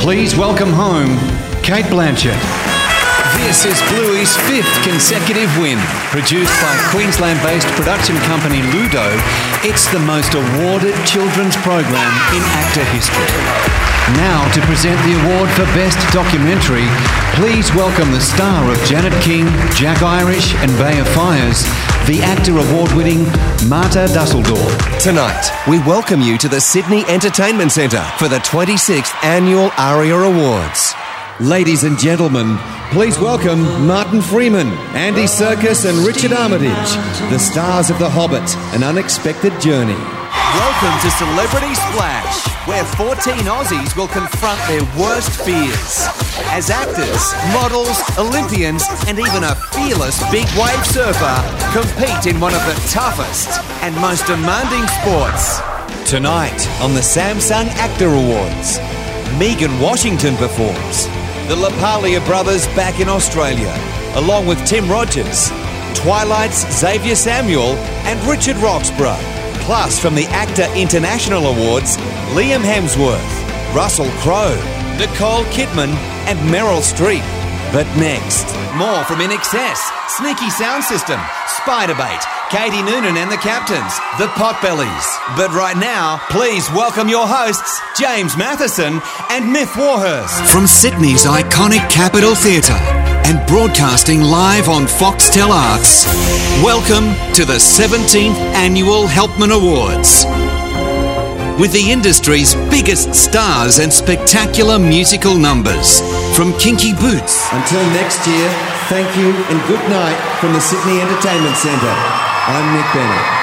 Please welcome home Kate Blanchett. This is Bluey's 5th consecutive win. Produced by Queensland-based production company Ludo, it's the most awarded children's program in actor history. Now to present the award for Best Documentary, please welcome the star of Janet King, Jack Irish and Bay of Fires, the actor award-winning Marta Dusseldorp. Tonight, we welcome you to the Sydney Entertainment Centre for the 26th Annual ARIA Awards. Ladies and gentlemen, please welcome Martin Freeman, Andy Serkis and Richard Armitage, the stars of The Hobbit, An Unexpected Journey. Welcome to Celebrity Splash, where 14 Aussies will confront their worst fears. As actors, models, Olympians and even a fearless big wave surfer compete in one of the toughest and most demanding sports. Tonight on the Samsung Actor Awards, Megan Washington performs. The LaPaglia brothers back in Australia, along with Tim Rogers, Twilight's Xavier Samuel and Richard Roxburgh. Plus, from the Actor International Awards, Liam Hemsworth, Russell Crowe, Nicole Kidman and Meryl Streep. But next, more from INXS, Sneaky Sound System, Spiderbait, Katie Noonan and the Captains, the Potbellies. But right now, please welcome your hosts, James Matheson and Myth Warhurst. From Sydney's iconic Capitol Theatre and broadcasting live on Foxtel Arts, welcome to the 17th Annual Helpman Awards. With the industry's biggest stars and spectacular musical numbers, from Kinky Boots. Until next year, thank you and good night from the Sydney Entertainment Centre. I'm Nick Bennett.